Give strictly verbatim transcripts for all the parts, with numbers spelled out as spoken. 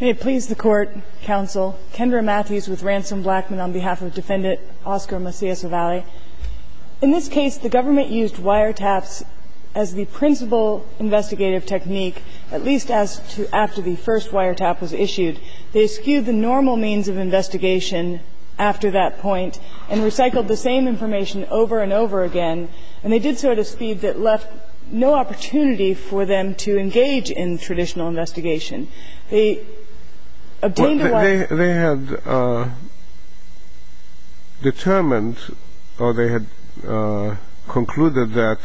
May it please the Court, Counsel, Kendra Matthews with Ransom Blackman on behalf of Defendant Oscar Macias-Ovalle. In this case, the government used wiretaps as the principal investigative technique, at least as to after the first wiretap was issued. They eschewed the normal means of investigation after that point and recycled the same information over and over again, and they did so at a speed that left no opportunity for them to engage in traditional investigation. They obtained well, a wiretap. They, they had uh, determined, or they had uh, concluded that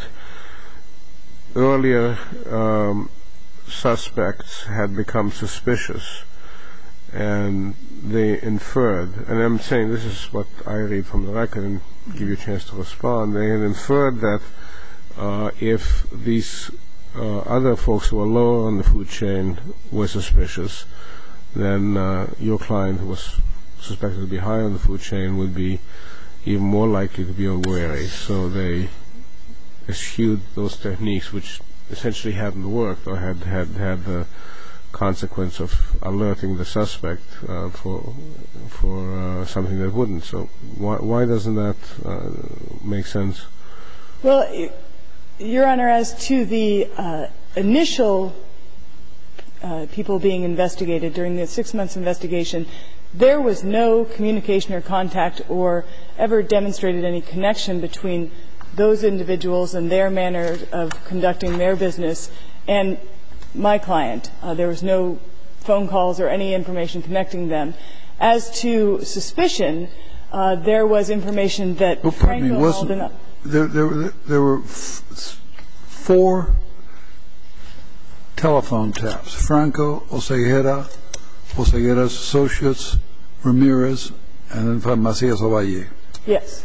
earlier um, suspects had become suspicious, and they inferred, and I'm saying this is what I read from the record and give you a chance to respond, they had inferred that uh, if these uh, other folks who were lower on the food chain were suspicious, then uh, your client, who was suspected to be higher on the food chain, would be even more likely to be unwary. So they eschewed those techniques, which essentially hadn't worked or had had, had the consequence of alerting the suspect uh, for for uh, something that wouldn't. So why why doesn't that uh, make sense? Well, Your Honor, as to the uh, initial uh, people being investigated during the six months investigation, there was no communication or contact or ever demonstrated any connection between those individuals and their manner of conducting their business and my client. Uh, there was no phone calls or any information connecting them. As to suspicion, uh, there was information that well, Franco me, Maldonado. There, there, there were f- four telephone taps: Franco, Oseguera, Oseguera's associates, Ramirez, and then Macias-Ovalle. Yes.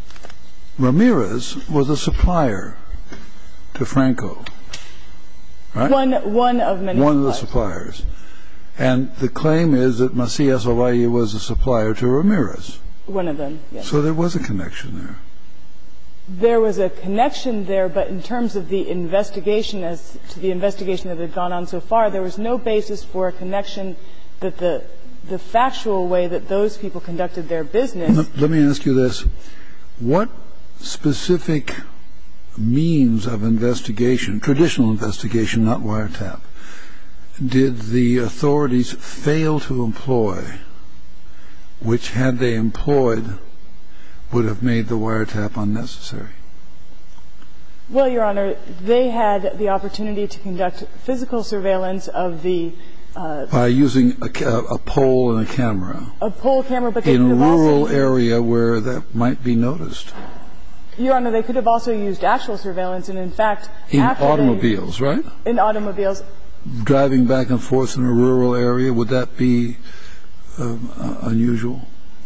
Ramirez was a supplier to Franco, right? One, one of many One of the suppliers. suppliers. And the claim is that Macias-Ovalle was a supplier to Ramirez. One of them, yes. So there was a connection there. There was a connection there, but in terms of the investigation, as to the investigation that had gone on so far, there was no basis for a connection that the the factual way that those people conducted their business. Let, let me ask you this. What specific means of investigation, traditional investigation, not wiretap, did the authorities fail to employ, which, had they employed, would have made the wiretap unnecessary? Well, Your Honor, they had the opportunity to conduct physical surveillance of the uh, by using a, ca- a pole and a camera. A pole camera, but they in could a have rural also area where that might be noticed. Your Honor, they could have also used actual surveillance, and in fact, in after automobiles, they, right? In automobiles. Driving back and forth in a rural area, would that be um, uh, unusual?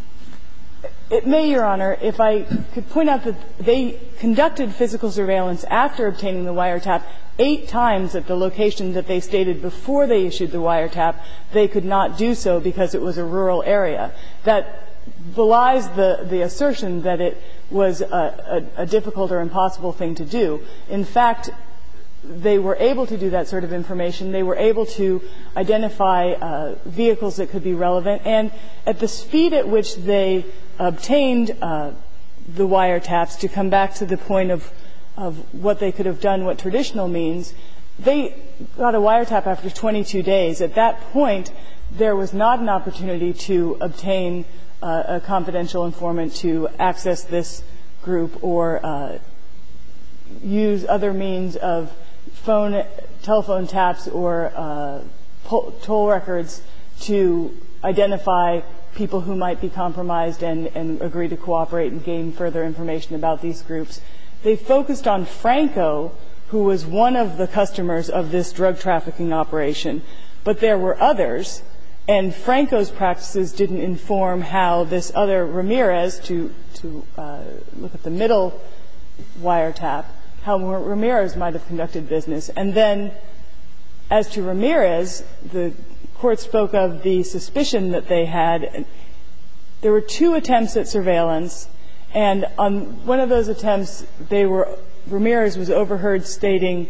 It may, Your Honor, if I could point out that they conducted physical surveillance after obtaining the wiretap eight times at the location that they stated before they issued the wiretap. They could not do so because it was a rural area. That belies the, the assertion that it was a, a, a difficult or impossible thing to do. In fact, they were able to do that sort of information. They were able to identify uh, vehicles that could be relevant. And at the speed at which they obtained uh, the wiretaps, to come back to the point of, of what they could have done, what traditional means, they got a wiretap after twenty-two days. At that point, there was not an opportunity to obtain uh, a confidential informant to access this group or uh, use other means of phone, telephone taps or uh, toll records to identify people who might be compromised and, and agree to cooperate and gain further information about these groups. They focused on Franco, who was one of the customers of this drug trafficking operation, but there were others, and Franco's practices didn't inform how this other Ramirez, to, to uh, look at the middle wiretap, how Ramirez might have conducted business. And then, as to Ramirez, the Court spoke of the suspicion that they had. There were two attempts at surveillance, and on one of those attempts, they were Ramirez was overheard stating,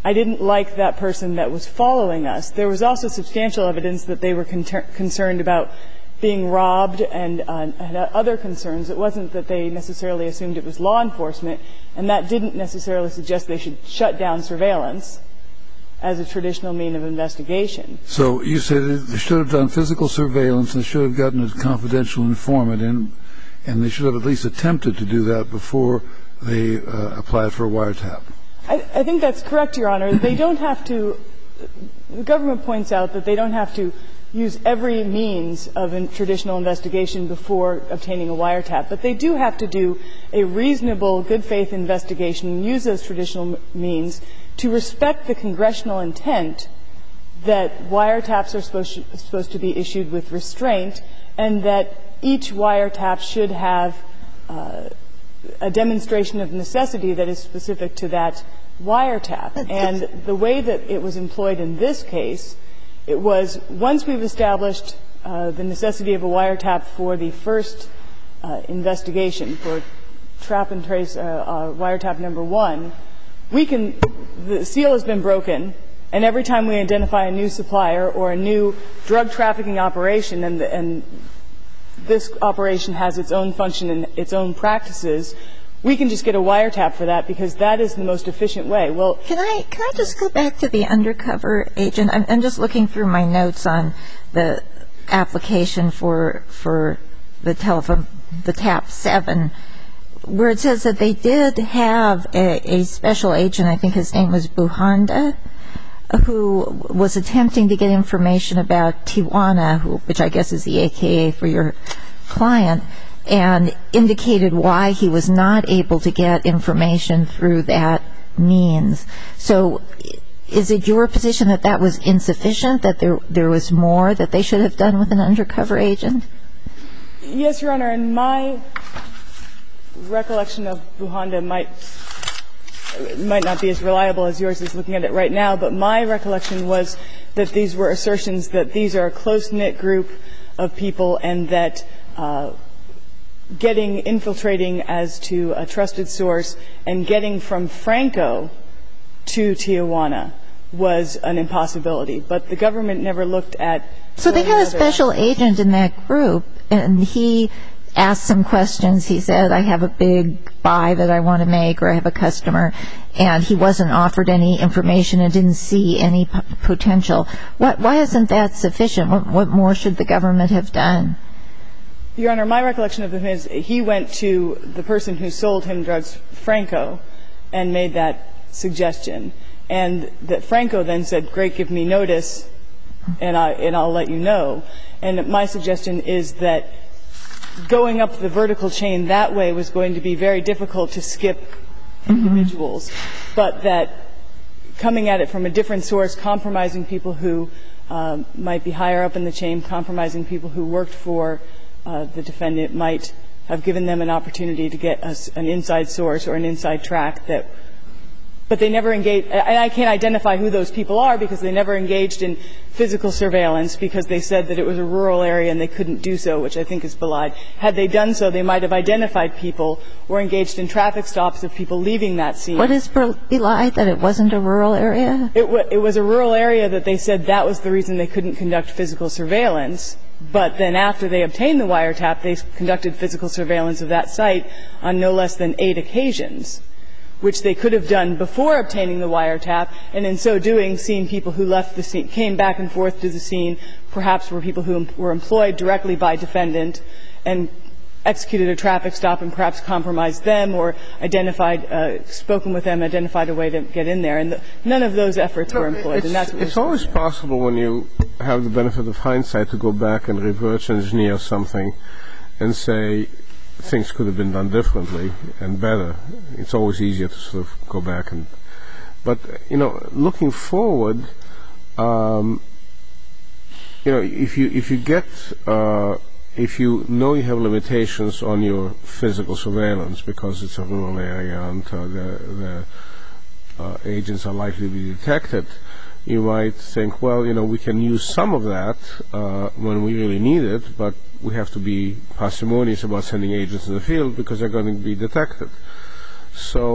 I didn't like that person that was following us. There was also substantial evidence that they were con- concerned about being robbed and, uh, and other concerns. It wasn't that they necessarily assumed it was law enforcement, and that didn't necessarily suggest they should shut down surveillance as a traditional mean of investigation. So you said they should have done physical surveillance and should have gotten a confidential informant in, and they should have at least attempted to do that before they uh, applied for a wiretap. I, I think that's correct, Your Honor. They don't have to – the government points out that they don't have to use every means of a traditional investigation before obtaining a wiretap, but they do have to do a reasonable, good-faith investigation and use those traditional means to respect the congressional intent that wiretaps are supposed to, supposed to be issued with restraint, and that each wiretap should have uh, a demonstration of necessity that is specific to that wiretap. And the way that it was employed in this case, it was once we've established uh, the necessity of a wiretap for the first uh, investigation, for trap and trace uh, uh, wiretap number one, we can – the seal has been broken, and every time we identify a new supplier or a new drug trafficking operation, and, the, and this operation has its own function and its own practices, we can just get a wiretap for that because that is the most efficient way. Well, can I can I just go back to the undercover agent? I'm, I'm just looking through my notes on the application for for the telephone, the TAP seven, where it says that they did have a, a special agent, I think his name was Buhanda, who was attempting to get information about Tijuana, who, which I guess is the A K A for your client, and indicated why he was not able to get information through that means. So is it your position that that was insufficient, that there there was more that they should have done with an undercover agent? Yes, Your Honor. And my recollection of Buhanda might might not be as reliable as yours is looking at it right now, but my recollection was that these were assertions that these are a close-knit group of people and that uh, getting, infiltrating as to a trusted source and getting from Franco to Tijuana was an impossibility. But the government never looked at. So they had a special agent in that group, and he asked some questions. He said, I have a big buy that I want to make, or I have a customer, and he wasn't offered any information and didn't see any p- potential. What, why isn't that sufficient? What, what more should the government have done? Your Honor, my recollection of him is he went to the person who sold him drugs, Franco, and made that suggestion. And that Franco then said, great, give me notice, and, I, and I'll let you know. And my suggestion is that going up the vertical chain that way was going to be very difficult to skip individuals, mm-hmm. but that coming at it from a different source, compromising people who um, might be higher up in the chain, compromising people who worked for uh, the defendant might have given them an opportunity to get a, an inside source or an inside track that – but they never engaged – and I can't identify who those people are because they never engaged in physical surveillance because they said that it was a rural area and they couldn't do so, which I think is belied. Had they done so, they might have identified people or engaged in traffic stops of people leaving that scene. What is belied, that it wasn't a rural area? It, w- it was a rural area that they said that was the reason they couldn't conduct physical surveillance. But then after they obtained the wiretap, they conducted physical surveillance of that site on no less than eight occasions, which they could have done before obtaining the wiretap, and in so doing, seen people who left the scene, came back and forth to the scene, perhaps were people who were employed directly by defendant and executed a traffic stop and perhaps compromised them or identified, uh, spoken with them, identified a way to get in there. And the, none of those efforts no, were employed, and that's what It's always there. Possible when you have the benefit of hindsight to go back and reverse engineer something and say, things could have been done differently and better. It's always easier to sort of go back and, but you know, looking forward, um, you know, if you if you get uh, if you know you have limitations on your physical surveillance because it's a rural area and uh, the the uh, agents are likely to be detected, you might think, well, you know, we can use some of that uh, when we really need it, but we have to be parsimonious about sending agents in the field because they're going to be detected. So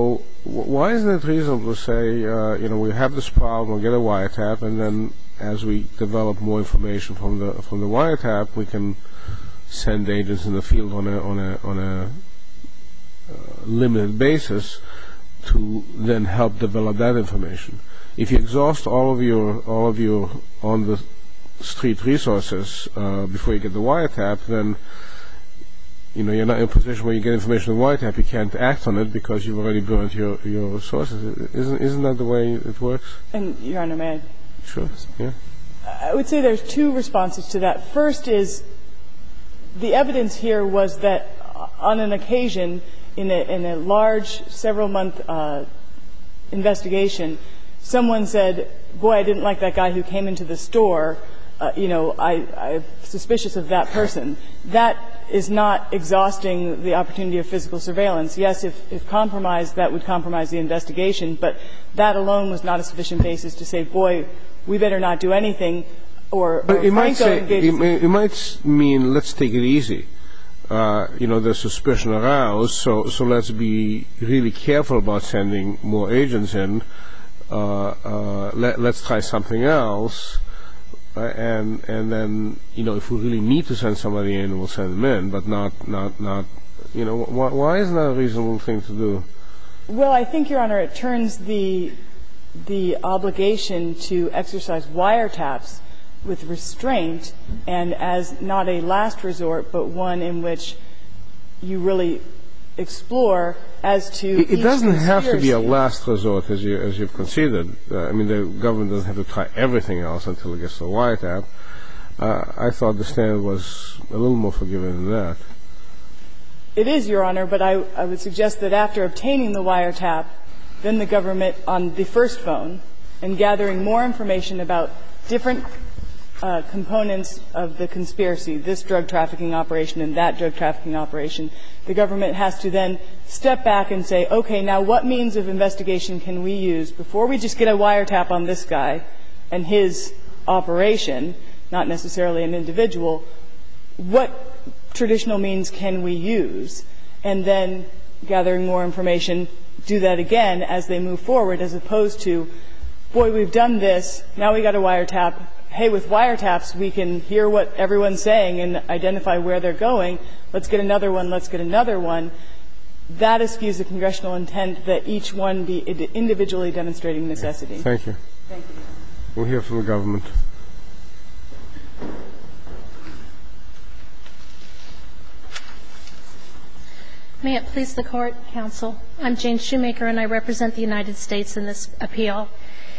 why isn't it reasonable to say, uh, you know, we have this problem, we'll get a wiretap, and then as we develop more information from the from the wiretap, we can send agents in the field on a on a on a uh, limited basis to then help develop that information. If you exhaust all of your all of your on the street resources uh, before you get the wiretap, then you know you're not in a position where you get information on the wiretap, you can't act on it because you've already burned your your resources. Isn't isn't that the way it works? And Your Honor, may I? Sure. Yeah. I would say there's two responses to that. First is the evidence here was that on an occasion in a, in a large several-month uh, investigation, someone said, boy, I didn't like that guy who came into the store. Uh, you know, I, I'm suspicious of that person. That is not exhausting the opportunity of physical surveillance. Yes, if, if compromised, that would compromise the investigation, but that alone was not a sufficient basis to say, boy, we better not do anything. Or, but or it might say, it, it might mean let's take it easy. Uh, you know, there's suspicion aroused, so so let's be really careful about sending more agents in. Uh, uh, let, let's try something else, uh, and and then you know if we really need to send somebody in, we'll send them in, but not not not you know why, why isn't that a reasonable thing to do? Well, I think, Your Honor, it turns the the obligation to exercise wiretaps with restraint and as not a last resort, but one in which you really explore as to It, it doesn't have to be a conspiracy. last resort, as you as you've conceded. Uh, I mean, the government doesn't have to try everything else until it gets to a wiretap. Uh, I thought the standard was a little more forgiving than that. It is, Your Honor, but I, I would suggest that after obtaining the wiretap, then the government on the first phone and gathering more information about different uh, components of the conspiracy, this drug trafficking operation and that drug trafficking operation, the government has to then step back and say, okay, now what means of investigation can we use before we just get a wiretap on this guy and his operation, not necessarily an individual, what traditional means can we use? And then gathering more information, do that again as they move forward, as opposed to, boy, we've done this, now we got a wiretap. Hey, with wiretaps, we can hear what everyone's saying and identify where they're going. Let's get another one. Let's get another one. That eschews the congressional intent that each one be individually demonstrating necessity. Thank you. Thank you. We'll hear from the government. May it please the Court, Counsel. I'm Jane Shoemaker, and I represent the United States in this appeal.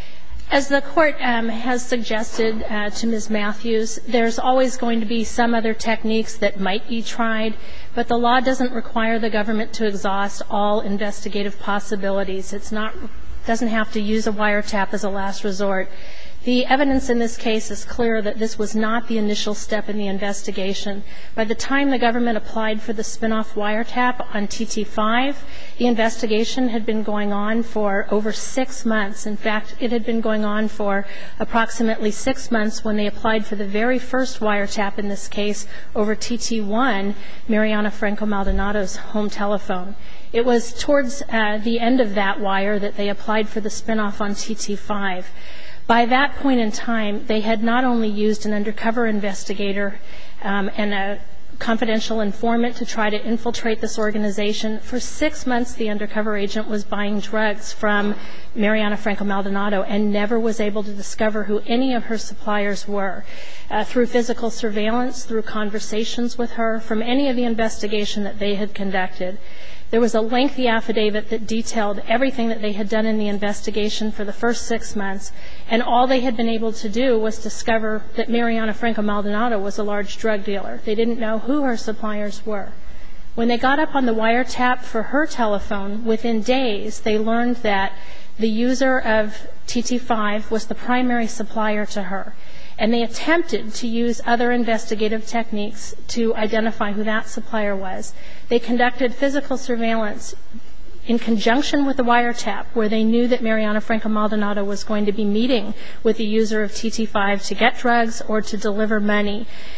As the Court um, has suggested uh, to Miz Matthews, there's always going to be some other techniques that might be tried, but the law doesn't require the government to exhaust all investigative possibilities. It's not doesn't have to use a wiretap as a last resort. The evidence in this case is clear that this was not the initial step in the investigation. By the time the government applied for the spinoff wiretap on T T five, the investigation had been going on for over six months. In fact, it had been going on for approximately six months when they applied for the very first wiretap in this case over T T one, Mariana Franco Maldonado's home telephone. It was towards uh, the end of that wire that they applied for the spinoff on T T five. By that point in time, they had not only used an undercover investigator um, and a confidential informant to try to infiltrate this organization. For six months, the undercover agent was buying drugs from Mariana Franco Maldonado and never was able to discover who any of her suppliers were. Uh, through physical surveillance, through conversations with her, from any of the investigation that they had conducted. There was a lengthy affidavit that detailed everything that they had done in the investigation for the first six months, and all they had been able to do was discover that Mariana Franco Maldonado was a large drug dealer. They didn't know who her suppliers were. When they got up on the wiretap for her telephone, within days, they learned that the user of T T five was the primary supplier to her. And they attempted to use other investigative techniques to identify who that supplier was. They conducted physical surveillance in conjunction with the wiretap, where they knew that Mariana Franco Maldonado was going to be meeting with the user of T T five to get drugs or to deliver money.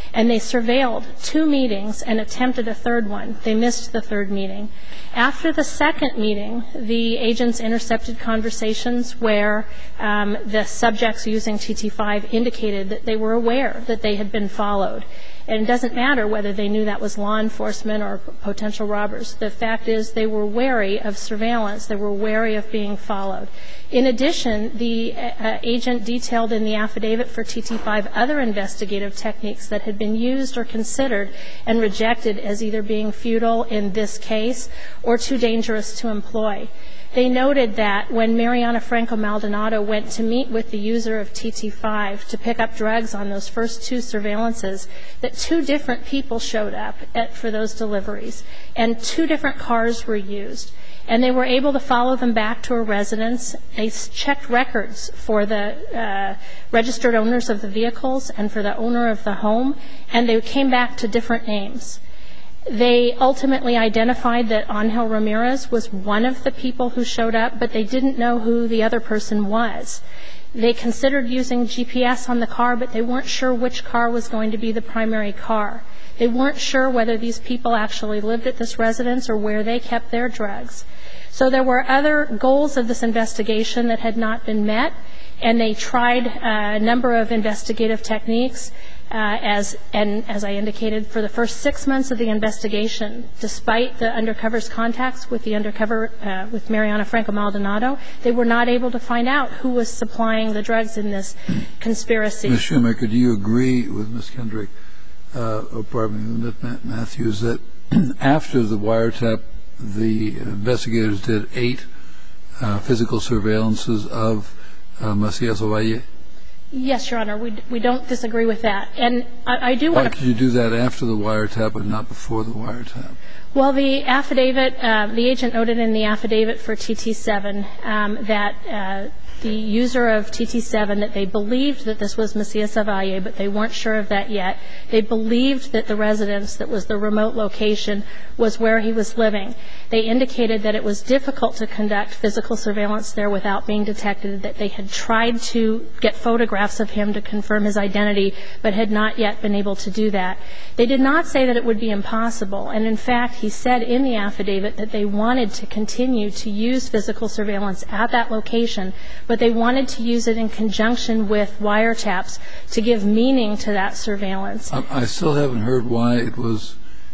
and they surveilled two meetings and attempted a third one. They missed the third meeting. After the second meeting, the agents intercepted conversations where um, the subjects using T T five indicated that they were aware that they had been followed. And it doesn't matter whether they knew that was law enforcement or potential robbers. The fact is they were wary of surveillance. They were wary of being followed. In addition, the uh, agent detailed in the affidavit for T T five other investigative techniques that had been used or considered and rejected as either being futile in this case or too dangerous to employ. They noted that when Mariana Franco Maldonado went to meet with the user of T T five to pick up drugs on those first two surveillances, that two different people showed up at, for those deliveries, and two different cars were used. And they were able to follow them back to a residence. They checked records for the uh, registered owners of the vehicles and for the owner of the home, and they came back to different names. They ultimately identified that Angel Ramirez was one of the people who showed up, but they didn't know who the other person was. They considered using G P S on the car, but they weren't sure which car was going to be the primary car. They weren't sure whether these people actually lived at this residence or where they kept their drugs. So there were other goals of this investigation that had not been met, and they tried a number of investigative techniques. Uh, as and as I indicated, for the first six months of the investigation, despite the undercover's contacts with the undercover uh, with Mariana Franco Maldonado, they were not able to find out who was supplying the drugs in this conspiracy. Miz Shoemaker, do you agree with Miz Kendrick, uh, or pardon me, Miz Matthews, that after the wiretap, the investigators did eight uh, physical surveillances of uh, Macias Ovalle? Yes, Your Honor, we we don't disagree with that. And I, I do want to... Why could you do that after the wiretap but not before the wiretap? Well, the affidavit, uh, the agent noted in the affidavit for T T seven um, that uh, the user of T T seven, that they believed that this was Macias Ovalle, but they weren't sure of that yet. They believed that the residence that was the remote location was where he was living. They indicated that it was difficult to conduct physical surveillance there without being detected, that they had tried to get photographs of him to confirm his identity, but had not yet been able to do that. They did not say that it would be impossible, and in fact, he said in the affidavit that they wanted to continue to use physical surveillance at that location, but they wanted to use it in conjunction with wiretaps to give meaning to that surveillance. I, I still haven't heard why it was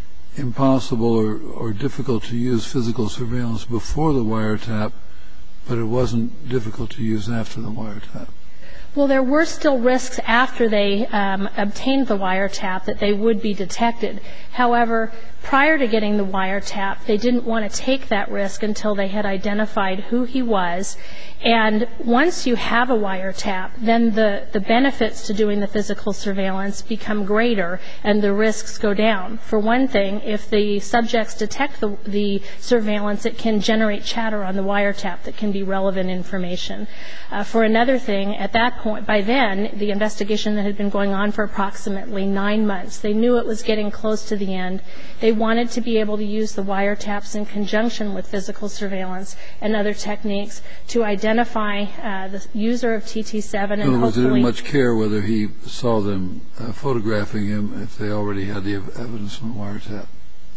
impossible or, or difficult to use physical surveillance before the wiretap, but it wasn't difficult to use after the wiretap. Well, there were still risks after they um, obtained the wiretap that they would be detected. However, prior to getting the wiretap, they didn't want to take that risk until they had identified who he was. And once you have a wiretap, then the, the benefits to doing the physical surveillance become greater and the risks go down. For one thing, if the subjects detect the, the surveillance, it can generate chatter on the wiretap that can be relevant information. Uh, for another thing, at that point, by then, the investigation that had been going on for approximately nine months, they knew it was getting close to the end. They wanted to be able to use the wiretaps in conjunction with physical surveillance and other techniques to identify uh, the user of T T seven and hopefully... In other words, they didn't much care whether he saw them uh, photographing him if they already had the evidence from the wiretap.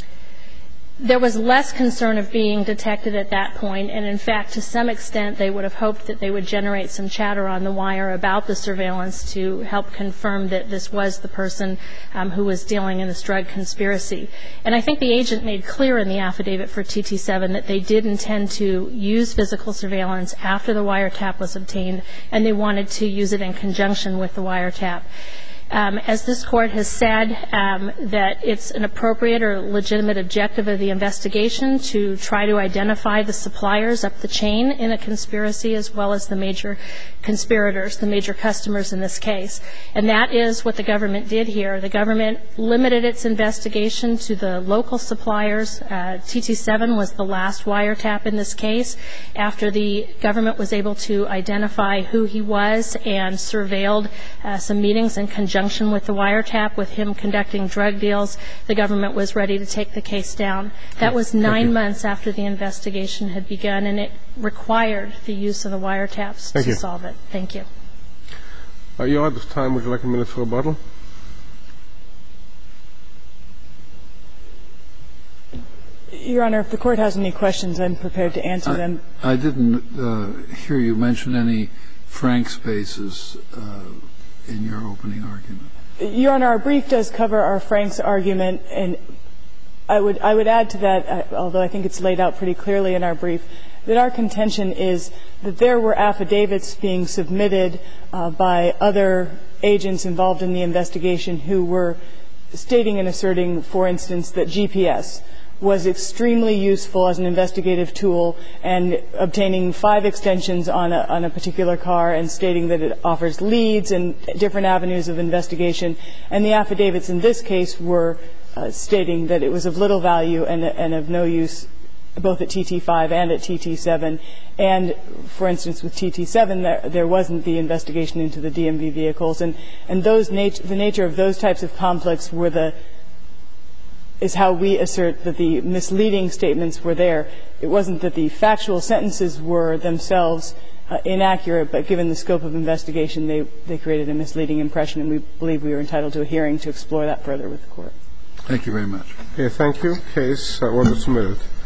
There was less concern of being detected at that point, and in fact, to some extent, they would have hoped that they would generate some chatter on the wire about the surveillance to help confirm that this was the person um, who was dealing in this drug conspiracy. And I think the agent made clear in the affidavit for T T seven that they did intend to use physical surveillance after the wiretap was obtained, and they wanted to use it in conjunction with the wiretap. Um, as this Court has said, um, that it's an appropriate or legitimate objective of the investigation to try to identify the suppliers up the chain in a conspiracy as well as the major conspirators, the major customers in this case. And that is what the government did here. The government limited its investigation to the local suppliers. Uh, T T seven was the last wiretap in this case. After the government was able to identify who he was and surveilled uh, some meetings in conjunction with the wiretap, with him conducting drug deals, the government was ready to take the case down. That was nine months after the investigation had begun, and it required the use of the wiretaps Thank to you. solve it. Thank you. Uh, you're out of time. Would you like a minute for rebuttal? Your Honor, if the Court has any questions, I'm prepared to answer them. I didn't uh, hear you mention any Franks basis uh, in your opening argument. Your Honor, our brief does cover our Franks argument, and I would I would add to that, although I think it's laid out pretty clearly in our brief, that our contention is that there were affidavits being submitted uh, by other agents involved in the investigation who were stating and asserting, for instance, that G P S was extremely useful as an investigative tool, and obtaining five extensions on a, on a particular car and stating that it offers leads and different avenues of investigation. And the affidavits in this case were uh, stating that it was of little value and, and of no use both at T T five and at T T seven. And, for instance, with T T seven, there, there wasn't the investigation into the D M V vehicles. And, and those nat- the nature of those types of conflicts were the is how we assert that the misleading statements were there. It wasn't that the factual sentences were themselves uh, inaccurate, but given the scope of investigation, they, they created a misleading impression, and we believe we are entitled to a hearing to explore that further with the Court. Thank you very much. Okay, thank you. Case uh, order submitted.